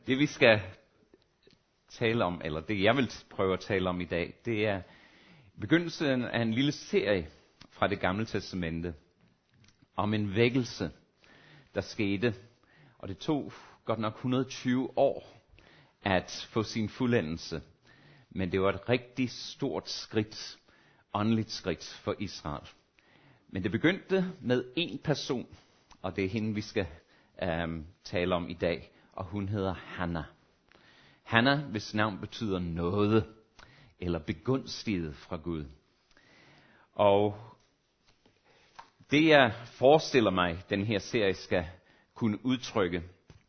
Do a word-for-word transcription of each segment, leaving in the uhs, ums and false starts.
Det vi skal tale om, eller det jeg vil prøve at tale om i dag, det er begyndelsen af en lille serie fra det gamle testamente om en vækkelse, der skete, og det tog godt nok et hundrede og tyve år at få sin fuldendelse. Men det var et rigtig stort skridt, åndeligt skridt for Israel. Men det begyndte med en person, og det er hende, vi skal øhm, tale om i dag, og hun hedder Hanna. Hanna, hvis navn betyder noget, eller begunstiget fra Gud. Og det jeg forestiller mig, den her serie skal kunne udtrykke,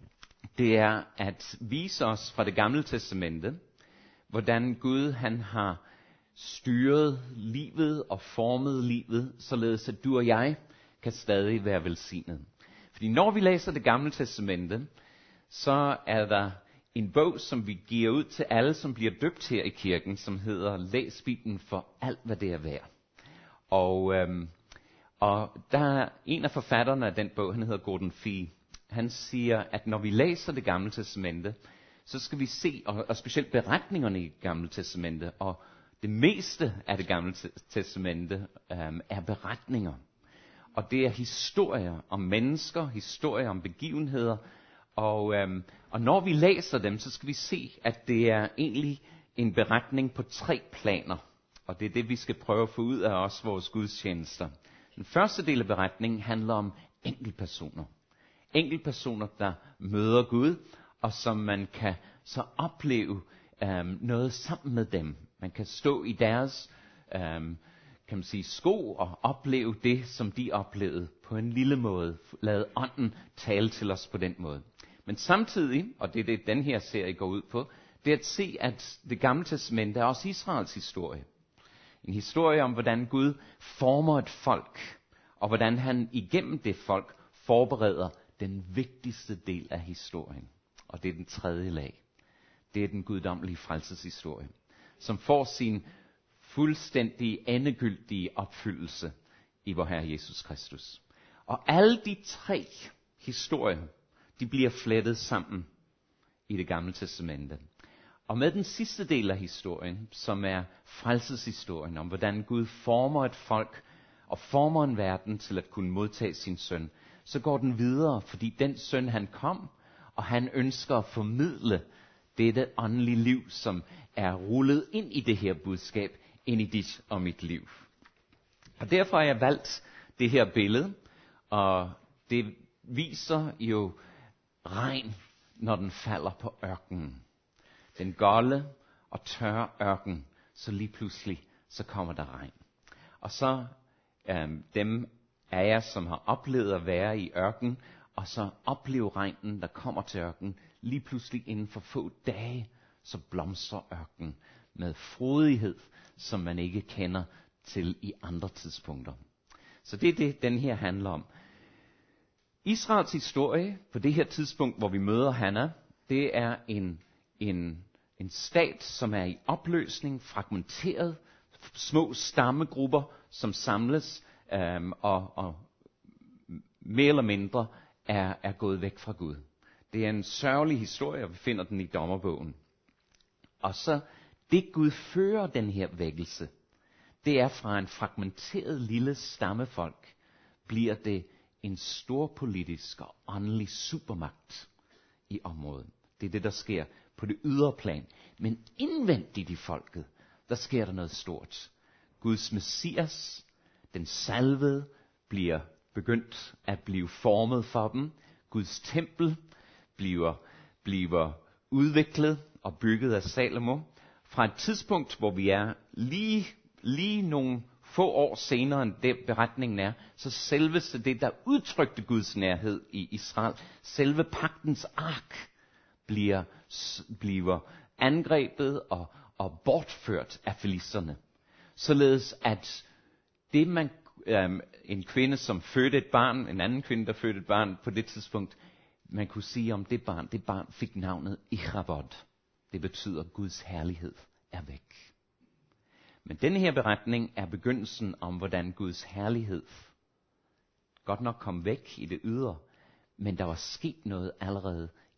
det er at vise os fra det gamle testamente, hvordan Gud han har styret livet og formet livet, således at du og jeg kan stadig være velsignet. Fordi når vi læser det gamle testamente, så er der en bog, som vi giver ud til alle, som bliver døbt her i kirken, som hedder Læs Bibelen for alt, hvad det er værd. Og, øhm, og der er en af forfatterne af den bog, han hedder Gordon Fee. Han siger, at når vi læser det gamle testamente, så skal vi se, og, og specielt beretningerne i det gamle testamente, og det meste af det gamle testamente øhm, er beretninger. Og det er historier om mennesker, historier om begivenheder. Og, øhm, og når vi læser dem, så skal vi se, at det er egentlig en beretning på tre planer. Og det er det, vi skal prøve at få ud af os, vores gudstjenester. Den første del af beretningen handler om enkeltpersoner. Enkeltpersoner, der møder Gud, og som man kan så opleve øhm, noget sammen med dem. Man kan stå i deres øhm, kan man sige, sko og opleve det, som de oplevede på en lille måde. Lad ånden tale til os på den måde. Men samtidig, og det er det, den her serie går ud på, det er at se, at det gamle testamente er også Israels historie. En historie om, hvordan Gud former et folk, og hvordan han igennem det folk forbereder den vigtigste del af historien. Og det er den tredje lag. Det er den guddommelige frelseshistorie, som får sin fuldstændig endegyldige opfyldelse i vor Herre Jesus Kristus. Og alle de tre historier, de bliver flettet sammen i det gamle testamente. Og med den sidste del af historien, som er frelseshistorien, om hvordan Gud former et folk og former en verden til at kunne modtage sin søn, så går den videre, fordi den søn han kom, og han ønsker at formidle dette åndelige liv, som er rullet ind i det her budskab, ind i dit og mit liv. Og derfor har jeg valgt det her billede, og det viser jo regn, når den falder på ørkenen. Den golde og tørre ørken, så lige pludselig, så kommer der regn. Og så øhm, dem af jer, som har oplevet at være i ørken, og så opleve regnen, der kommer til ørken, lige pludselig inden for få dage, så blomstrer ørken med frodighed, som man ikke kender til i andre tidspunkter. Så det er det, den her handler om. Israels historie på det her tidspunkt, hvor vi møder Hanna, det er en, en, en stat, som er i opløsning, fragmenteret, små stammegrupper, som samles øhm, og, og mere eller mindre er, er gået væk fra Gud. Det er en sørgelig historie, og vi finder den i dommerbogen. Og så det Gud fører den her vækkelse, det er fra en fragmenteret lille stammefolk, bliver det en stor politisk og åndelig supermagt i området. Det er det, der sker på det ydre plan. Men indvendigt i folket, der sker der noget stort. Guds Messias, den salvede, bliver begyndt at blive formet for dem. Guds tempel bliver, bliver udviklet og bygget af Salomo. Fra et tidspunkt, hvor vi er lige, lige nogle få år senere, end det beretningen er, så selveste det, der udtrykte Guds nærhed i Israel, selve pagtens ark, bliver, bliver angrebet og, og bortført af filisterne. Således at det man, øhm, en kvinde, som fødte et barn, en anden kvinde, der fødte et barn på det tidspunkt, man kunne sige om det barn, det barn fik navnet Ichabod. Det betyder, at Guds herlighed er væk. Men denne her beretning er begyndelsen om, hvordan Guds herlighed godt nok kom væk i det ydre, men der var sket noget allerede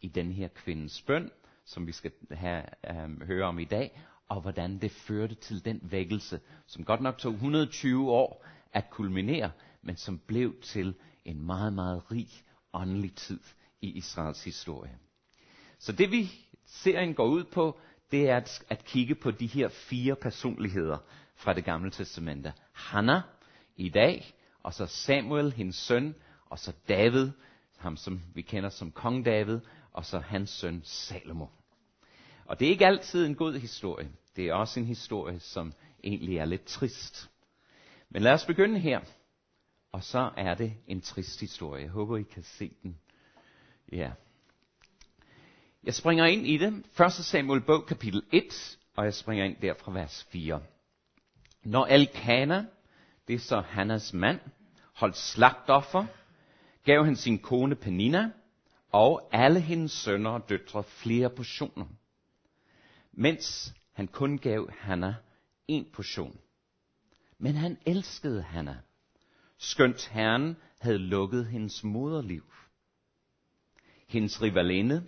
i den her kvindes bøn, som vi skal have, um, høre om i dag, og hvordan det førte til den vækkelse, som godt nok tog et hundrede og tyve år at kulminere, men som blev til en meget, meget rig åndelig tid i Israels historie. Så det vi serien går ud på, det er at, at kigge på de her fire personligheder fra det gamle testamente. Hanna i dag, og så Samuel, hendes søn, og så David, ham som vi kender som kong David, og så hans søn Salomo. Og det er ikke altid en god historie. Det er også en historie, som egentlig er lidt trist. Men lad os begynde her. Og så er det en trist historie. Jeg håber, I kan se den. Ja. Jeg springer ind i det. første Samuel bog, kapitel et, og jeg springer ind der fra vers fire. Når Elkana, det er så Hannas mand, holdt slagtoffer, gav han sin kone Penina og alle hendes sønner og døtre flere portioner, mens han kun gav Hanna en portion. Men han elskede Hanna, skønt Herren havde lukket hendes moderliv. Hendes rivalinde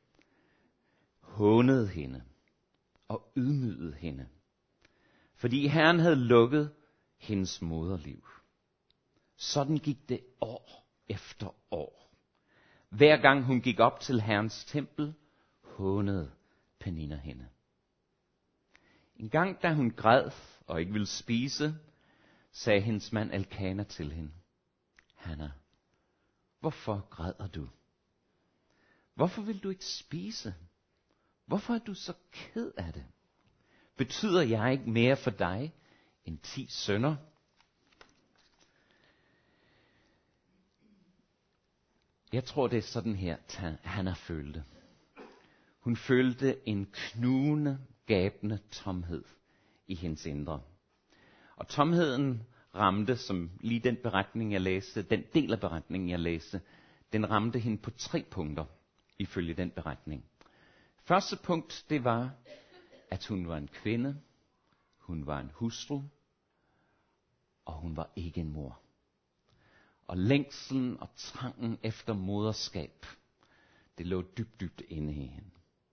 hånede hende og ydmygede hende, fordi Herren havde lukket hendes moderliv. Sådan gik det år efter år. Hver gang hun gik op til Herrens tempel, hånede Penina hende. En gang da hun græd og ikke ville spise, sagde hendes mand Elkana til hende: Hanna, hvorfor græder du? Hvorfor vil du ikke spise? Hvorfor er du så ked af det? Betyder jeg ikke mere for dig end ti sønner? Jeg tror, det er sådan her, Hanna følte. Hun følte en knugende, gabende tomhed i hendes indre. Og tomheden ramte, som lige den beretning, jeg læste, den del af beretningen, jeg læste, den ramte hende på tre punkter, ifølge den beretning. Første punkt, det var, at hun var en kvinde, hun var en hustru, og hun var ikke en mor. Og længslen og trangen efter moderskab, det lå dybt, dybt inde i hende.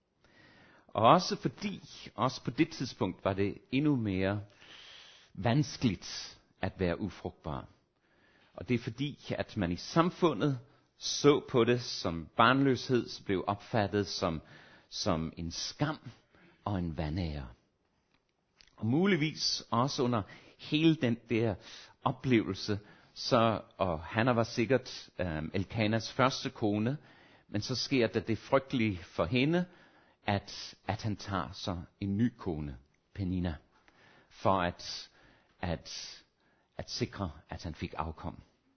Og også fordi, også på det tidspunkt, var det endnu mere vanskeligt at være ufrugtbar. Og det er fordi, at man i samfundet så på det som barnløshed, så blev opfattet som, som en skam og en vanære. Og muligvis også under hele den der oplevelse, så, og Hanna var sikkert um, Elkanas første kone, men så sker der det frygtelige for hende, at, at han tager så en ny kone, Penina, for at, at, at sikre, at han fik afkom.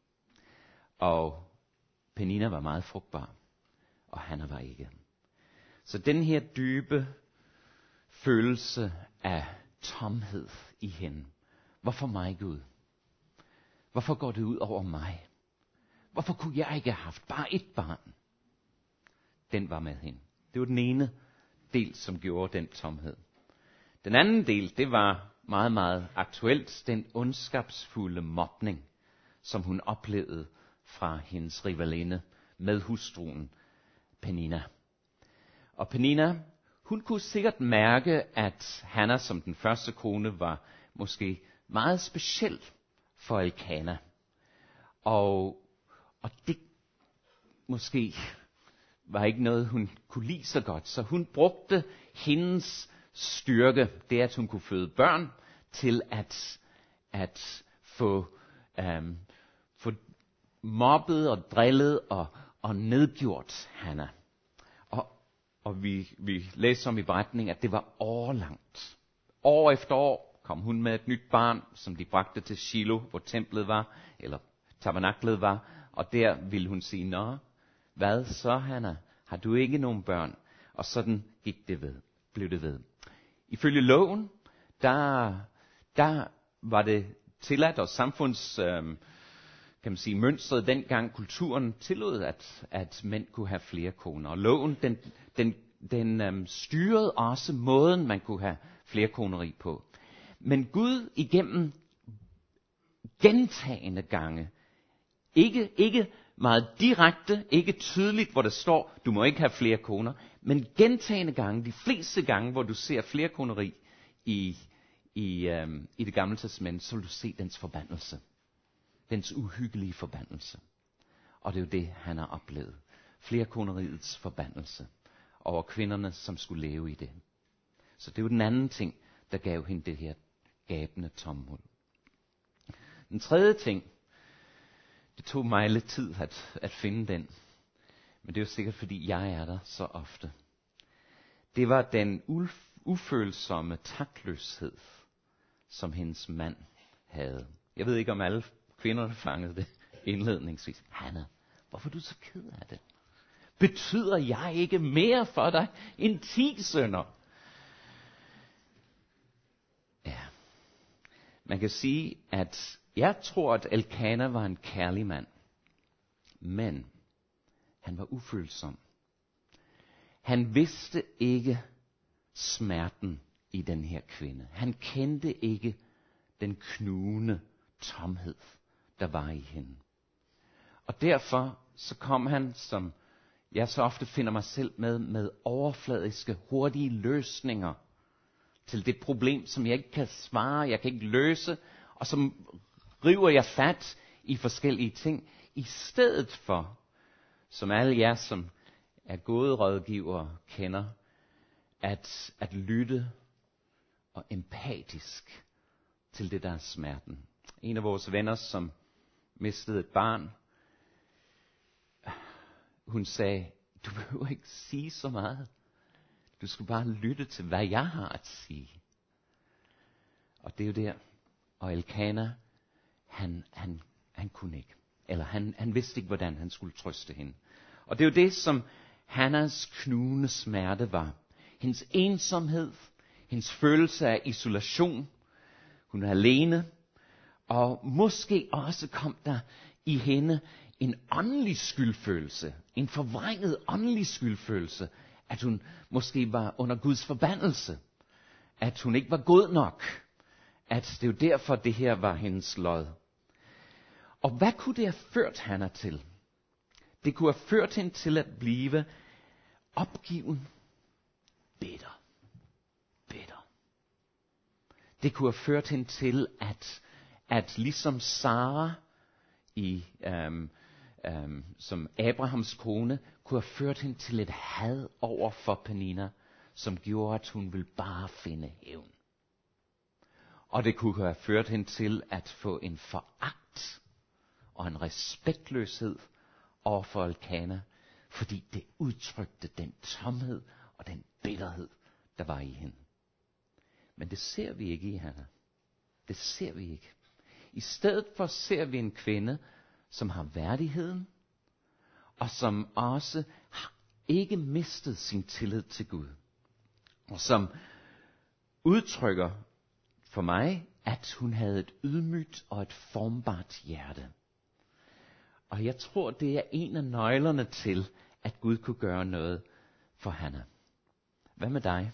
Og Penina var meget frugtbar, og Hanna var ikke. Så den her dybe følelse af tomhed i hende. Hvorfor mig, Gud? Hvorfor går det ud over mig? Hvorfor kunne jeg ikke have haft bare et barn? Den var med hende. Det var den ene del, som gjorde den tomhed. Den anden del, det var meget, meget aktuelt, den ondskabsfulde mobning, som hun oplevede fra hendes rivalinde med hustruen Penina. Og Penina, hun kunne sikkert mærke, at Hanna som den første kone var måske meget speciel for Elkana. Og, og det måske var ikke noget, hun kunne lide så godt. Så hun brugte hendes styrke, det at hun kunne føde børn, til at, at få, um, få mobbet og drillet og, og nedgjort Hanna. Og, og vi, vi læser om i beretningen, at det var årlangt. År efter år kom hun med et nyt barn, som de bragte til Shiloh, hvor templet var, eller tabernaklet var. Og der ville hun sige, nå, hvad så, Hanna? Har du ikke nogen børn? Og sådan gik det ved, blev det ved. Ifølge loven, der, der var det tilladt, og samfunds, øhm, kan man sige, mønstret dengang, kulturen tillod, at, at mænd kunne have flere koner. Og loven, den, den, den øhm, styrede også måden, man kunne have flere koneri på. Men Gud igennem gentagende gange, ikke, ikke meget direkte, ikke tydeligt, hvor der står, du må ikke have flere koner, men gentagne gange, de fleste gange, hvor du ser flerkoneri i, i, øhm, i det gamle testament, så vil du se dens forbandelse. Dens uhyggelige forbandelse. Og det er jo det, han har oplevet. Flerkoneriets forbandelse over kvinderne, som skulle leve i det. Så det er jo den anden ting, der gav hende det her gabende tomhul. Den tredje ting, det tog mig lidt tid at, at finde den. Men det er jo sikkert, fordi jeg er der så ofte. Det var den uf- ufølsomme taktløshed, som hendes mand havde. Jeg ved ikke, om alle kvinderne fangede det indledningsvis. Hanna, hvorfor er du så ked af det? Betyder jeg ikke mere for dig end ti sønner? Ja. Man kan sige, at jeg tror, at Elkana var en kærlig mand. Men han var ufølsom. Han vidste ikke smerten i den her kvinde. Han kendte ikke den knugende tomhed, der var i hende. Og derfor så kom han, som jeg så ofte finder mig selv med, med overfladiske, hurtige løsninger til det problem, som jeg ikke kan svare, jeg kan ikke løse, og som river jeg fat i forskellige ting, i stedet for, som alle jer, som er gode rådgivere, kender, at, at lytte og empatisk til det, der er smerten. En af vores venner, som mistede et barn, hun sagde, du behøver ikke sige så meget. Du skal bare lytte til, hvad jeg har at sige. Og det er jo der. Og Elkana, han, han, han kunne ikke. Eller han, han vidste ikke, hvordan han skulle trøste hende. Og det er jo det, som Hannas knugende smerte var. Hendes ensomhed, hendes følelse af isolation. Hun er alene. Og måske også kom der i hende en åndelig skyldfølelse. En forvrænget åndelig skyldfølelse. At hun måske var under Guds forbandelse. At hun ikke var god nok. At det er jo derfor, det her var hendes lod. Og hvad kunne det have ført Hanna til? Det kunne have ført hende til at blive opgiven, bitter, bitter. Det kunne have ført hende til at, at ligesom Sara, i, øhm, øhm, som Abrahams kone, kunne have ført hende til et had over for Penina, som gjorde, at hun ville bare finde hævn. Og det kunne have ført hende til at få en foragt og en respektløshed over for Elkana, fordi det udtrykte den tomhed og den bitterhed, der var i hende. Men det ser vi ikke i Hanna. Det ser vi ikke. I stedet for ser vi en kvinde, som har værdigheden, og som også har ikke mistet sin tillid til Gud. Og som udtrykker for mig, at hun havde et ydmygt og et formbart hjerte. Og jeg tror, det er en af nøglerne til, at Gud kunne gøre noget for Hanna. Hvad med dig?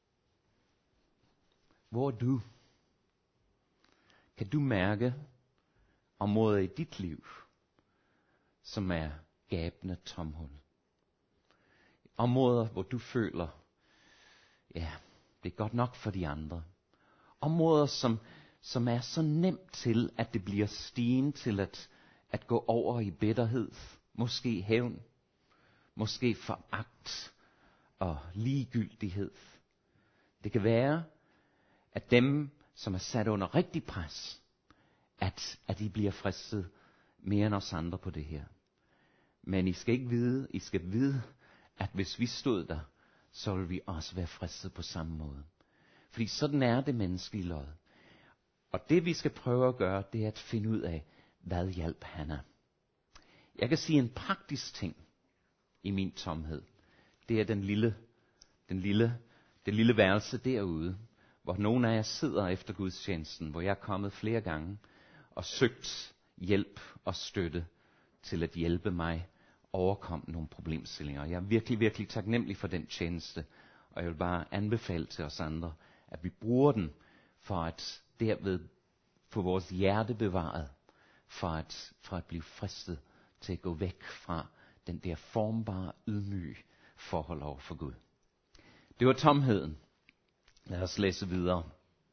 Hvor er du? Kan du mærke områder i dit liv, som er gabende tomhul? Områder, hvor du føler, ja, det er godt nok for de andre. Områder, som, som er så nemt til, at det bliver stigen til at, at gå over i bitterhed, måske hævn, måske foragt og ligegyldighed. Det kan være, at dem, som er sat under rigtig pres, at, at de bliver fristet mere end os andre på det her. Men I skal ikke vide, I skal vide, at hvis vi stod der, så ville vi også være fristet på samme måde. Fordi sådan er det menneskelige lod. Og det vi skal prøve at gøre, det er at finde ud af, hvad hjalp Hanna. Jeg kan sige en praktisk ting i min tomhed. Det er den lille, den lille, det lille værelse derude, hvor nogle af jer sidder efter gudstjenesten, hvor jeg er kommet flere gange og søgt hjælp og støtte til at hjælpe mig overkomme nogle problemstillinger. Jeg er virkelig, virkelig taknemmelig for den tjeneste, og jeg vil bare anbefale til os andre, at vi bruger den for at derved få vores hjerte bevaret, for at, for at blive fristet til at gå væk fra den der formbare, ydmyge forhold over for Gud. Det var tomheden. Lad os læse videre.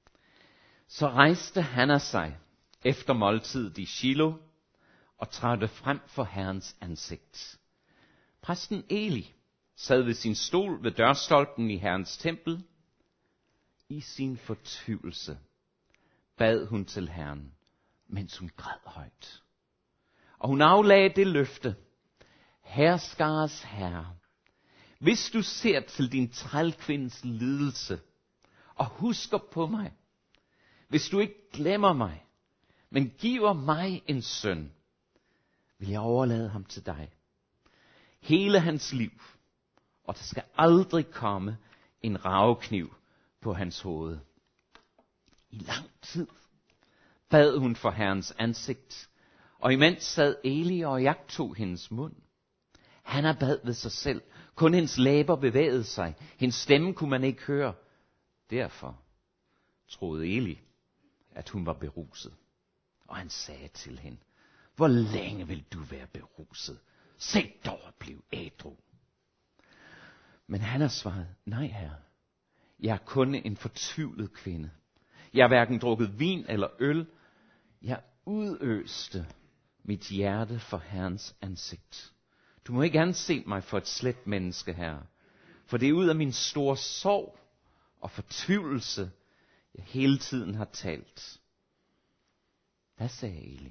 Så rejste Hanna sig efter måltidet i Shilo og trådte frem for Herrens ansigt. Præsten Eli sad ved sin stol ved dørstolpen i Herrens tempel. I sin fortvivlelse bad hun til Herren, mens hun græd højt. Og hun aflagde det løfte: Herskars Herre, hvis du ser til din trælkvindes lidelse og husker på mig, hvis du ikke glemmer mig, men giver mig en søn, vil jeg overlade ham til dig. Hele hans liv, og der skal aldrig komme en ravekniv på hans hoved. I lang tid bad hun for Herrens ansigt, og imens sad Eli og jagtog hendes mund. Hanna bad ved sig selv. Kun hendes læber bevægede sig. Hendes stemme kunne man ikke høre. Derfor troede Eli, at hun var beruset. Og han sagde til hende: Hvor længe vil du være beruset? Se dog at blive ædru. Men Hanna svarede: Nej, herre. Jeg er kun en fortvivlet kvinde. Jeg har hverken drukket vin eller øl. Jeg udøste mit hjerte for Herrens ansigt. Du må ikke anse mig for et slet menneske, herre. For det er ud af min store sorg og fortvivlelse, jeg hele tiden har talt. Hvad sagde Eli?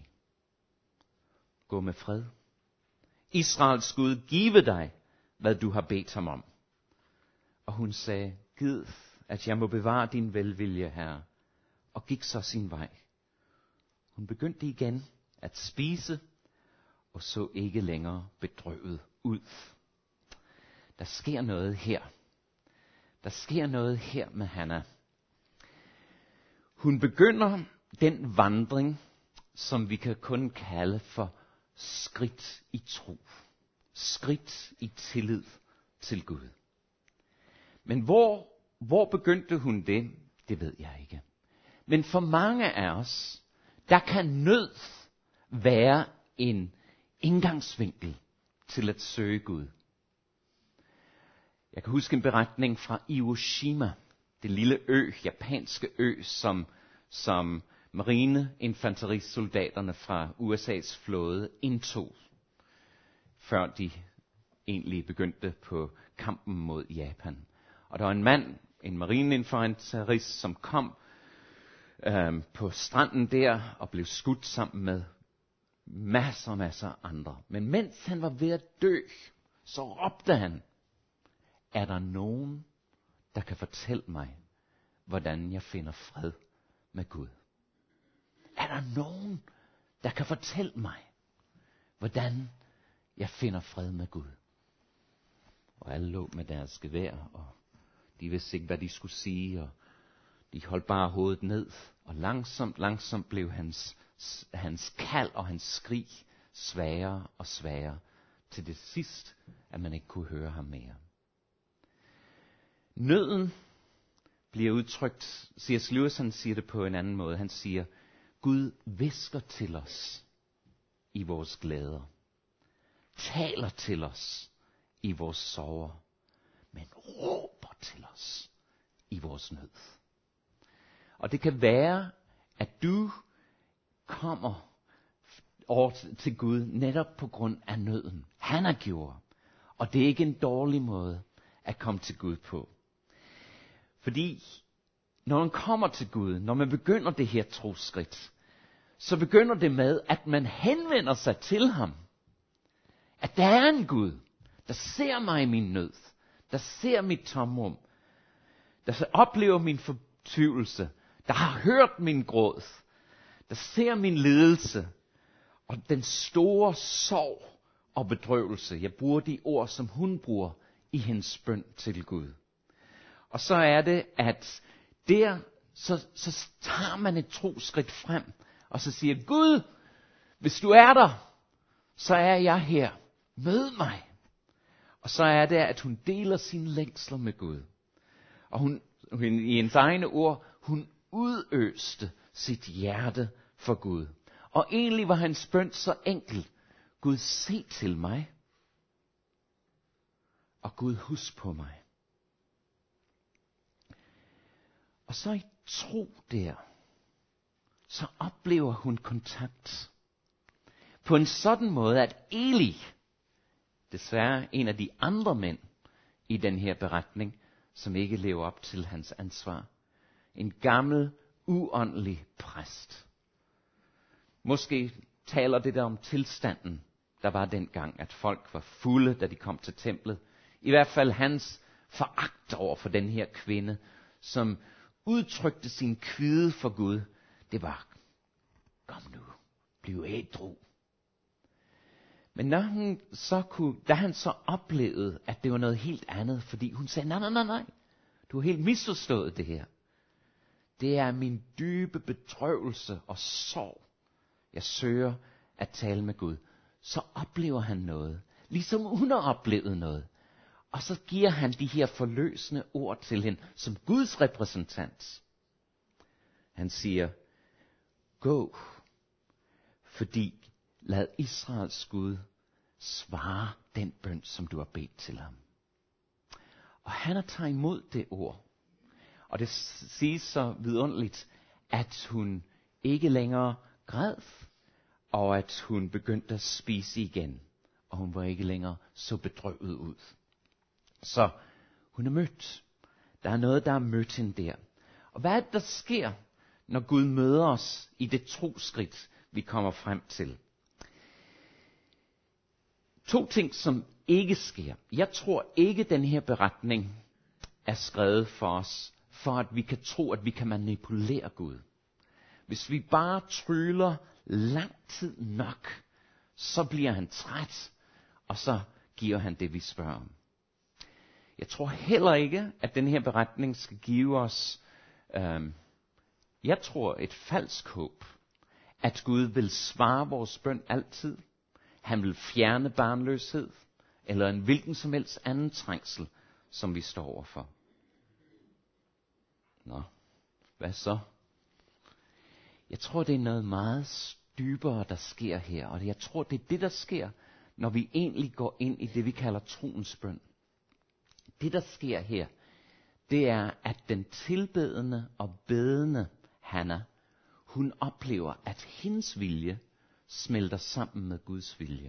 Gå med fred. Israels Gud give dig, hvad du har bedt ham om. Og hun sagde: Gid, at jeg må bevare din velvilje, herre, og gik så sin vej. Hun begyndte igen at spise, og så ikke længere bedrøvet ud. Der sker noget her. Der sker noget her med Hanna. Hun begynder den vandring, som vi kan kun kalde for skridt i tro. Skridt i tillid til Gud. Men hvor, hvor begyndte hun det? Det ved jeg ikke. Men for mange af os, der kan nød være en indgangsvinkel til at søge Gud. Jeg kan huske en beretning fra Iwo Jima, det lille ø, japanske ø, som, som marineinfanterisoldaterne fra U S A's flåde indtog, før de egentlig begyndte på kampen mod Japan. Og der var en mand, en marineinfanterist, som kom øh, på stranden der og blev skudt sammen med masser og masser af andre. Men mens han var ved at dø, så råbte han: Er der nogen, der kan fortælle mig, hvordan jeg finder fred med Gud? Er der nogen, der kan fortælle mig, hvordan jeg finder fred med Gud? Og alle lå med deres gevær, og de vidste ikke, hvad de skulle sige, og de holdt bare hovedet ned, og langsomt, langsomt blev hans, hans kald og hans skrig sværere og sværere, til det sidst, at man ikke kunne høre ham mere. Nøden bliver udtrykt, C S Lewis han siger det på en anden måde. Han siger: Gud hvisker til os i vores glæder, taler til os i vores sorger, men råber til os i vores nød. Og det kan være, at du kommer over til Gud netop på grund af nøden. Han har gjort. Og det er ikke en dårlig måde at komme til Gud på. Fordi når man kommer til Gud, når man begynder det her troskridt, så begynder det med, at man henvender sig til ham. At der er en Gud, der ser mig i min nød, der ser mit tomrum, der oplever min fortvivlelse, der har hørt min gråd, der ser min lidelse, og den store sorg og bedrøvelse. Jeg bruger de ord, som hun bruger i hendes bøn til Gud. Og så er det, at der, så, så tager man et troskridt frem, og så siger: Gud, hvis du er der, så er jeg her. Mød mig. Og så er det, at hun deler sine længsler med Gud. Og hun, hun i hendes egne ord, hun udøste sit hjerte for Gud. Og egentlig var hans bøn så enkel. Gud, se til mig. Og Gud, husk på mig. Og så i tro der, så oplever hun kontakt. På en sådan måde, at Eli, desværre en af de andre mænd i den her beretning, som ikke lever op til hans ansvar, en gammel, uåndelig præst. Måske taler det der om tilstanden, der var dengang, at folk var fulde, da de kom til templet. I hvert fald hans foragt over for den her kvinde, som udtrykte sin kvide for Gud. Det var, kom nu, bliv ædru. Men når hun så kunne, da han så oplevede, at det var noget helt andet, fordi hun sagde, nej, nej, nej, nej, du har helt misforstået det her. Det er min dybe bedrøvelse og sorg. Jeg søger at tale med Gud. Så oplever han noget, ligesom hun har oplevet noget. Og så giver han de her forløsende ord til hende, som Guds repræsentant. Han siger, gå, fordi lad Israels Gud svare den bøn, som du har bedt til ham. Og han har taget imod det ord. Og det siges så vidunderligt, at hun ikke længere græd, og at hun begyndte at spise igen. Og hun var ikke længere så bedrøvet ud. Så hun er mødt. Der er noget, der er mødt hende der. Og hvad er det, der sker, når Gud møder os i det troskridt, vi kommer frem til? To ting, som ikke sker. Jeg tror ikke, den her beretning er skrevet for os, for at vi kan tro, at vi kan manipulere Gud. Hvis vi bare tryller lang tid nok, så bliver han træt, og så giver han det, vi spørger om. Jeg tror heller ikke, at den her beretning skal give os, øh, jeg tror, et falsk håb, at Gud vil svare vores bøn altid. Han vil fjerne barnløshed, eller en hvilken som helst anden trængsel, som vi står overfor. Nå, hvad så? Jeg tror, det er noget meget dybere, der sker her, og jeg tror, det er det, der sker, når vi egentlig går ind i det, vi kalder troens bøn. Det, der sker her, det er, at den tilbedende og bedende Hanna, hun oplever, at hendes vilje smelter sammen med Guds vilje.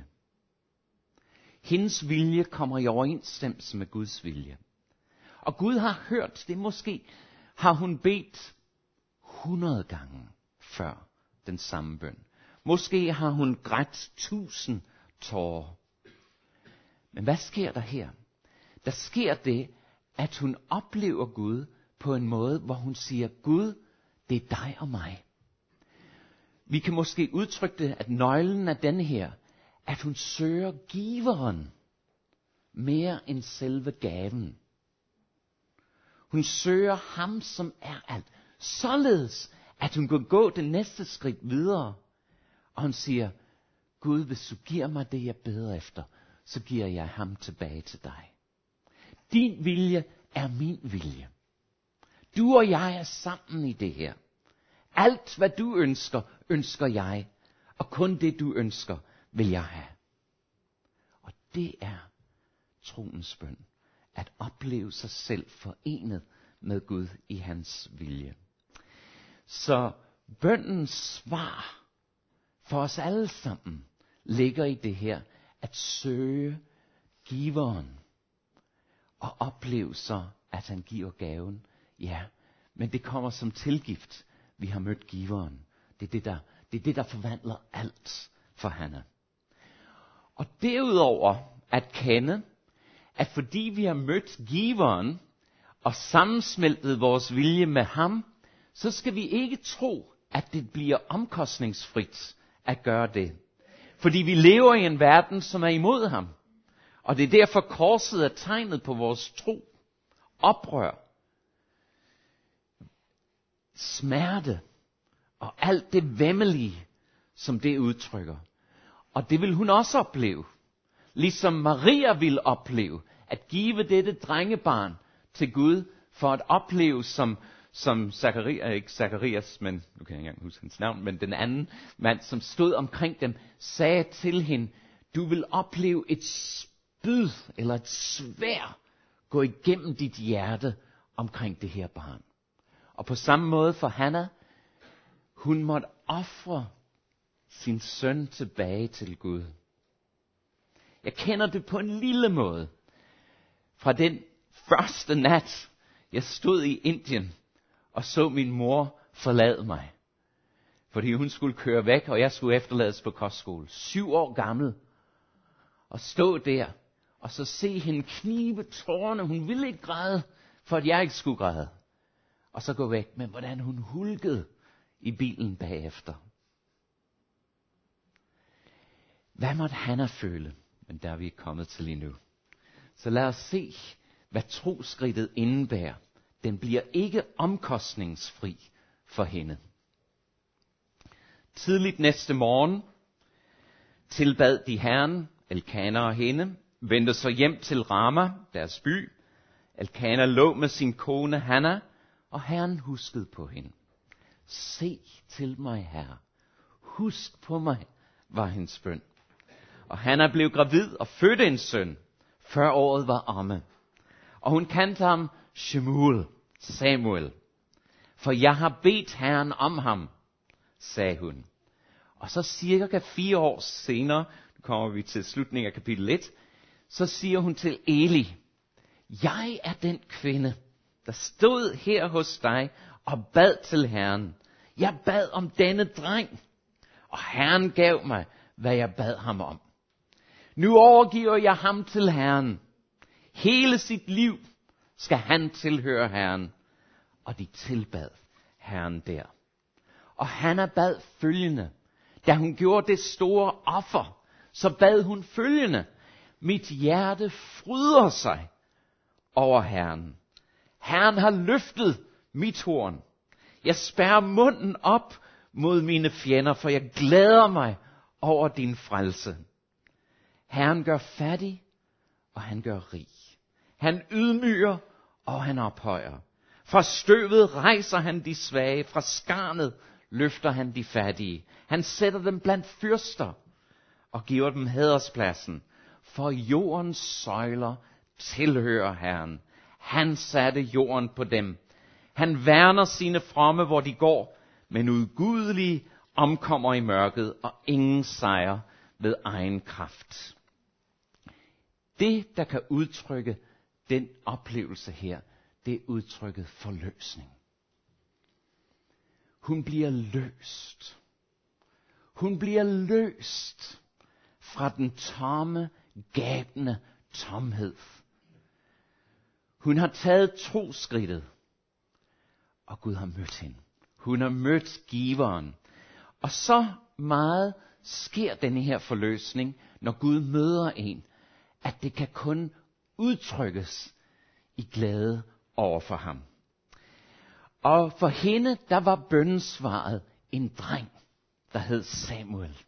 Hendes vilje kommer i overensstemmelse med Guds vilje. Og Gud har hørt, det måske har hun bedt hundrede gange før den samme bøn. Måske har hun grædt tusind tårer. Men hvad sker der her? Der sker det, at hun oplever Gud på en måde, hvor hun siger, Gud, det er dig og mig. Vi kan måske udtrykke det, at nøglen er denne her, at hun søger giveren mere end selve gaven. Hun søger ham, som er alt. Således, at hun kan gå det næste skridt videre. Og hun siger, Gud, hvis du giver mig det, jeg beder efter, så giver jeg ham tilbage til dig. Din vilje er min vilje. Du og jeg er sammen i det her. Alt, hvad du ønsker, ønsker jeg. Og kun det, du ønsker, vil jeg have. Og det er troens bøn. At opleve sig selv forenet med Gud i hans vilje. Så bønnens svar for os alle sammen ligger i det her, at søge giveren. Og opleve så, at han giver gaven. Ja, men det kommer som tilgift. Vi har mødt giveren. Det er det, der, det er det, der forvandler alt for Hanna. Og derudover at kende, at fordi vi har mødt giveren og sammensmeltet vores vilje med ham, så skal vi ikke tro, at det bliver omkostningsfrit at gøre det. Fordi vi lever i en verden, som er imod ham. Og det er derfor korset er tegnet på vores tro. Oprør. Smerte. Og alt det væmmelige, som det udtrykker. Og det vil hun også opleve. Ligesom Maria ville opleve. At give dette drengebarn til Gud. For at opleve som, som Zacharias, ikke Zacharias, men nu kan jeg ikke engang huske hans navn. Men den anden mand, som stod omkring dem, sagde til hende. Du vil opleve et spyd eller et sværd gå igennem dit hjerte omkring det her barn. Og på samme måde for Hanna, hun måtte ofre sin søn tilbage til Gud. Jeg kender det på en lille måde. Fra den første nat, jeg stod i Indien og så min mor forlade mig. Fordi hun skulle køre væk, og jeg skulle efterlades på kostskole. Syv år gammel. Og stå der, og så se hende knibe tårerne. Hun ville ikke græde, for at jeg ikke skulle græde. Og så gå væk, men hvordan hun hulkede i bilen bagefter. Hvad måtte Hanna føle? Men der er vi kommet til lige nu. Så lad os se, hvad troskridtet indebærer. Den bliver ikke omkostningsfri for hende. Tidligt næste morgen tilbad de Herren, Elkana og hende, vendte så hjem til Rama, deres by. Elkana lå med sin kone Hanna, og Herren huskede på hende. Se til mig, Herre. Husk på mig, var hendes bøn. Og Hanna blev gravid og fødte en søn, før året var omme. Og hun kaldte ham Shemuel, Samuel. For jeg har bedt Herren om ham, sagde hun. Og så cirka fire år senere, nu kommer vi til slutningen af kapitel et, så siger hun til Eli, jeg er den kvinde, der stod her hos dig og bad til Herren. Jeg bad om denne dreng, og Herren gav mig, hvad jeg bad ham om. Nu overgiver jeg ham til Herren. Hele sit liv skal han tilhøre Herren. Og de tilbad Herren der. Og Hanna bad følgende. Da hun gjorde det store offer, så bad hun følgende. Mit hjerte fryder sig over Herren. Herren har løftet mit horn. Jeg spærrer munden op mod mine fjender, for jeg glæder mig over din frelse. Herren gør fattig, og han gør rig. Han ydmyger, og han ophøjer. Fra støvet rejser han de svage, fra skarnet løfter han de fattige. Han sætter dem blandt fyrster, og giver dem hæderspladsen. For jordens søjler tilhører Herren. Han satte jorden på dem. Han værner sine fromme, hvor de går, men udgudelige omkommer i mørket, og ingen sejr ved egen kraft. Det, der kan udtrykke den oplevelse her, det er udtrykket forløsning. Hun bliver løst. Hun bliver løst fra den tomme, gabende tomhed. Hun har taget troskridtet, og Gud har mødt hende. Hun har mødt giveren. Og så meget sker denne her forløsning, når Gud møder en, at det kan kun udtrykkes i glæde over for ham. Og for hende, der var bønnesvaret en dreng, der hed Samuel.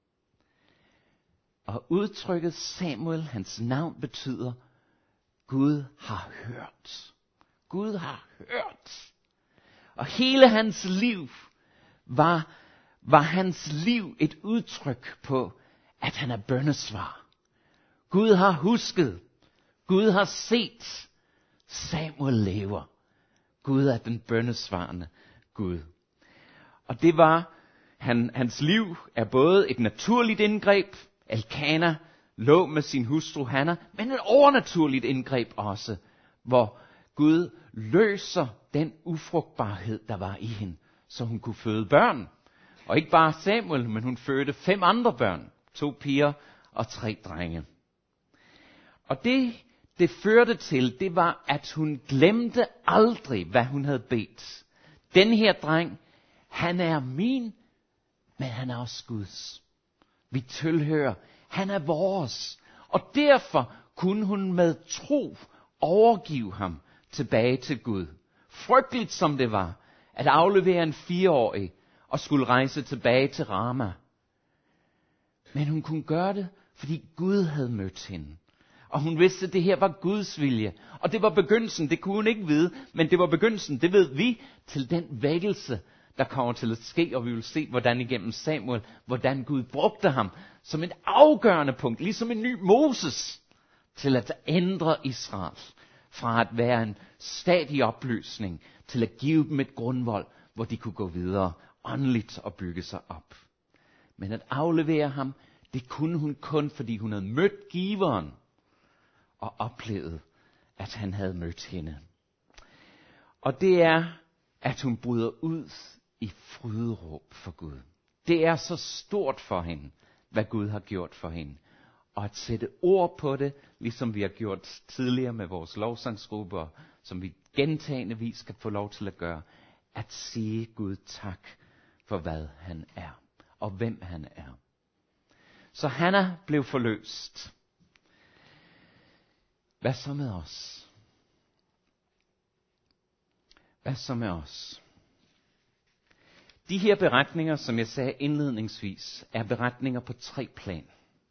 Og udtrykket Samuel, hans navn betyder, Gud har hørt. Gud har hørt. Og hele hans liv var, var hans liv et udtryk på, at han er bønnesvar. Gud har husket. Gud har set. Samuel lever. Gud er den bønnesvarende Gud. Og det var, han, hans liv er både et naturligt indgreb. Elkana lå med sin hustru Hanna, men et overnaturligt indgreb også, hvor Gud løser den ufrugtbarhed, der var i hende, så hun kunne føde børn. Og ikke bare Samuel, men hun fødte fem andre børn. To piger og tre drenge. Og det, det førte til, det var, at hun glemte aldrig, hvad hun havde bedt. Den her dreng, han er min, men han er også Guds. Vi tilhører, han er vores. Og derfor kunne hun med tro overgive ham tilbage til Gud. Frygteligt som det var, at aflevere en fireårig og skulle rejse tilbage til Rama. Men hun kunne gøre det, fordi Gud havde mødt hende. Og hun vidste, at det her var Guds vilje. Og det var begyndelsen, det kunne hun ikke vide, men det var begyndelsen, det ved vi, til den vækkelse, der kommer til at ske, og vi vil se, hvordan igennem Samuel, hvordan Gud brugte ham som et afgørende punkt, ligesom en ny Moses, til at ændre Israel fra at være en stadig opløsning, til at give dem et grundvold, hvor de kunne gå videre åndeligt og bygge sig op. Men at aflevere ham, det kunne hun kun, fordi hun havde mødt giveren og oplevet, at han havde mødt hende. Og det er, at hun bryder ud i fryderåb for Gud. Det er så stort for hende, hvad Gud har gjort for hende. Og at sætte ord på det, ligesom vi har gjort tidligere med vores lovsangsgrupper, som vi gentagende vis skal få lov til at gøre, at sige Gud tak for hvad han er, og hvem han er. Så Hanna blev forløst. Hvad så med os? Hvad så med os? De her beretninger, som jeg sagde indledningsvis, er beretninger på tre plan.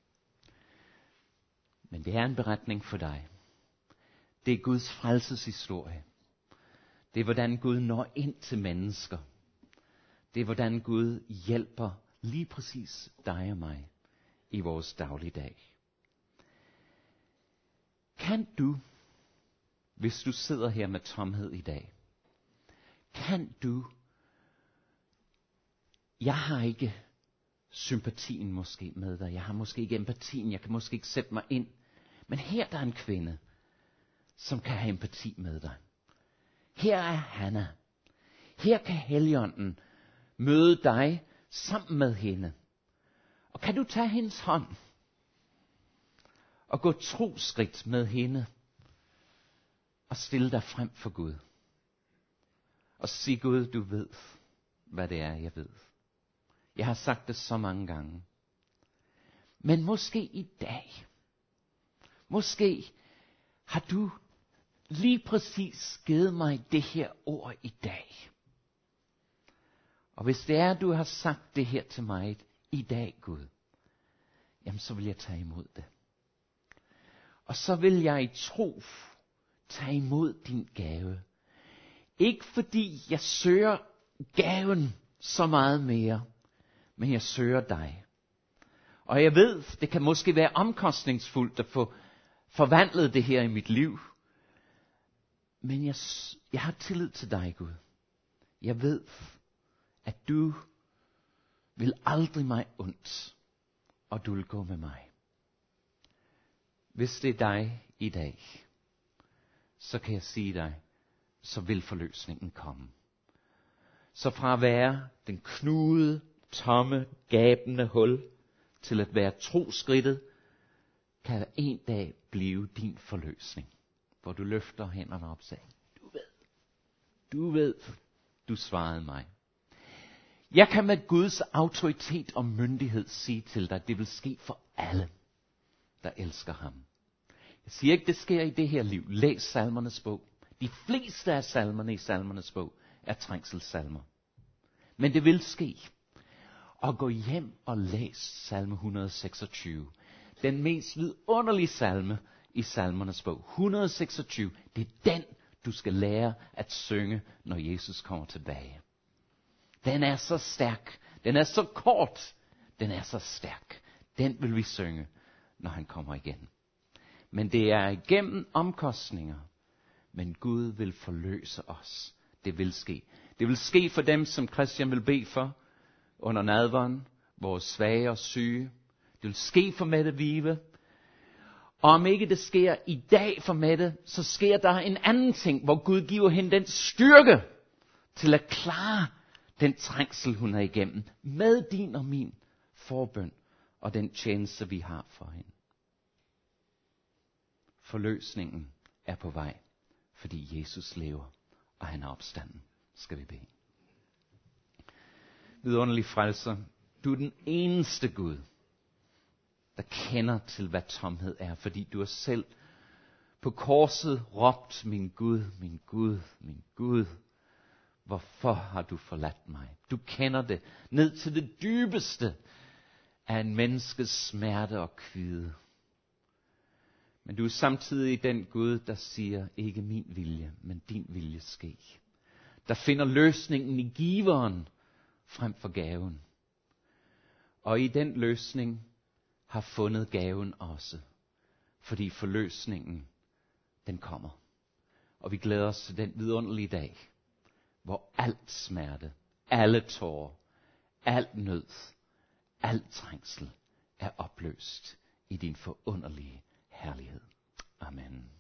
Men det er en beretning for dig. Det er Guds frelseshistorie. Det er, hvordan Gud når ind til mennesker. Det er, hvordan Gud hjælper lige præcis dig og mig i vores dagligdag. Kan du, hvis du sidder her med tomhed i dag, kan du, jeg har ikke sympatien måske med dig, jeg har måske ikke empatien, jeg kan måske ikke sætte mig ind, men her der er en kvinde, som kan have empati med dig. Her er Hanna. Her kan Helligånden møde dig sammen med hende. Og kan du tage hendes hånd og gå troskridt med hende og stille dig frem for Gud. Og sige, Gud, du ved, hvad det er, jeg ved. Jeg har sagt det så mange gange. Men måske i dag, måske har du lige præcis givet mig det her ord i dag. Og hvis det er, du har sagt det her til mig i dag, Gud, jamen så vil jeg tage imod det. Og så vil jeg i tro tage imod din gave. Ikke fordi jeg søger gaven så meget mere, men jeg søger dig. Og jeg ved, det kan måske være omkostningsfuldt at få forvandlet det her i mit liv. Men jeg, jeg har tillid til dig, Gud. Jeg ved, at du vil aldrig mig ondt, og du vil gå med mig. Hvis det er dig i dag, så kan jeg sige dig, så vil forløsningen komme. Så fra at være den knudede, tomme, gabende hul, til at være troskridtet, kan en dag blive din forløsning. Hvor du løfter hænderne op og siger, du ved, du ved, du svarede mig. Jeg kan med Guds autoritet og myndighed sige til dig, at det vil ske for alle, der elsker ham. Jeg siger ikke, det sker i det her liv. Læs salmernes bog. De fleste af salmerne i salmernes bog er trængselssalmer. Men det vil ske. Og gå hjem og læs salme et hundrede og seksogtyve. Den mest vidunderlige salme i salmernes bog. et hundrede og seksogtyve. Det er den, du skal lære at synge, når Jesus kommer tilbage. Den er så stærk. Den er så kort. Den er så stærk. Den vil vi synge, når han kommer igen. Men det er igennem omkostninger. Men Gud vil forløse os. Det vil ske. Det vil ske for dem, som Christian vil bede for under nadveren, vores svage og syge. Det vil ske for Mette Vive. Og om ikke det sker i dag for Mette, så sker der en anden ting, hvor Gud giver hende den styrke til at klare den trængsel, hun er igennem, med din og min forbøn og den tjeneste, vi har for hende. Forløsningen er på vej, fordi Jesus lever, og han er opstanden. Skal vi bede. Vidunderlig frelser, du er den eneste Gud, der kender til, hvad tomhed er, fordi du har selv på korset råbt, min Gud, min Gud, min Gud, hvorfor har du forladt mig? Du kender det ned til det dybeste af en menneskes smerte og kvide. Men du er samtidig den Gud, der siger, ikke min vilje, men din vilje ske. Der finder løsningen i giveren, frem for gaven. Og i den løsning har fundet gaven også. Fordi forløsningen, den kommer. Og vi glæder os til den vidunderlige dag, hvor alt smerte, alle tårer, alt nød, alt trængsel er opløst i din forunderlige herlighed. Amen.